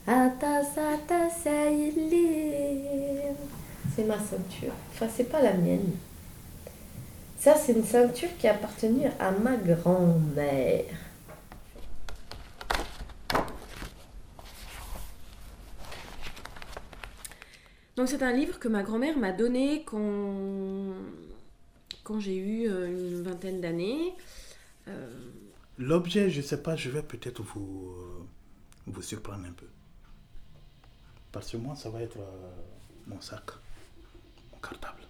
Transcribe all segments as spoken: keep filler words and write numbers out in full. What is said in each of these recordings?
Atasatasailim. C'est ma ceinture. Enfin, c'est pas la mienne. Ça, c'est une ceinture qui a appartenu à ma grand-mère. Donc c'est un livre que ma grand-mère m'a donné quand, quand j'ai eu euh, une vingtaine d'années. Euh, L'objet, je sais pas, je vais peut-être vous, euh, vous surprendre un peu. Parce que moi, ça va être euh, mon sac, mon cartable.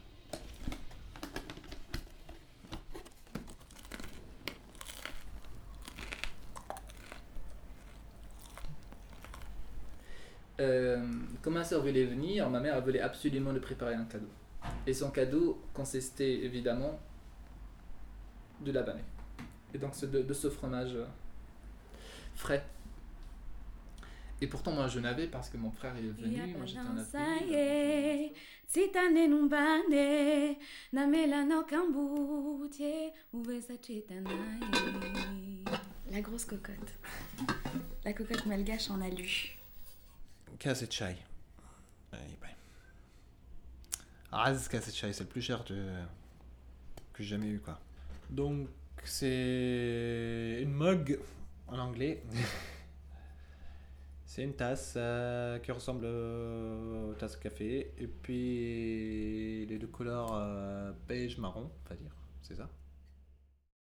Euh, quand ma soeur voulait venir, ma mère voulait absolument lui préparer un cadeau. Et son cadeau consistait évidemment de la banane. Et donc de, de ce fromage euh, frais. Et pourtant moi je n'avais parce que mon frère est venu, moi j'étais en Afrique. Sitane numbane na mela no kambutie uvesa chitanaye. La grosse cocotte. La cocotte malgache en alu. كاسة شاي. اي باي. عز كاسة شاي, c'est le plus cher de... que j'ai jamais eu quoi. Donc c'est une mug en anglais. C'est une tasse euh, qui ressemble aux tasses de café et puis les deux couleurs euh, beige marron, on va dire, c'est ça.